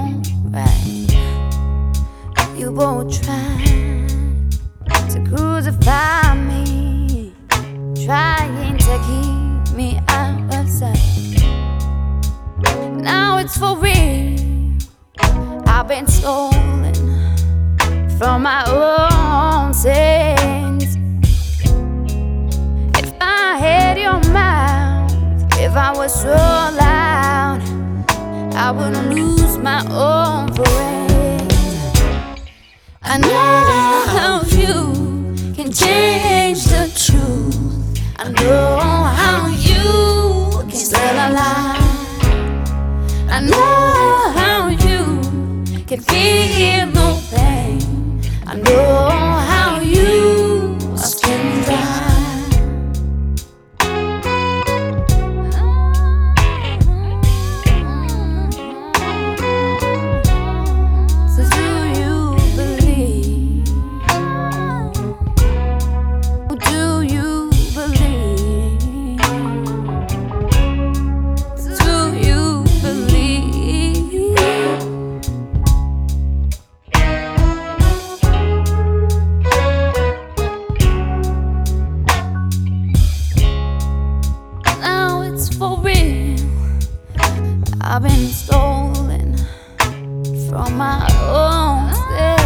alright. You both tried to crucify me, trying to keep me out of sight. Now it's for real. I've been stolen from my own sins. If I had your mouth, if I was so loud, I wouldn't lose my own brain. I know how you can change the truth. I know how you can tell a lie. I know how you can feel no pain. I know how you are skin dry. For real, I've been stolen from my own self.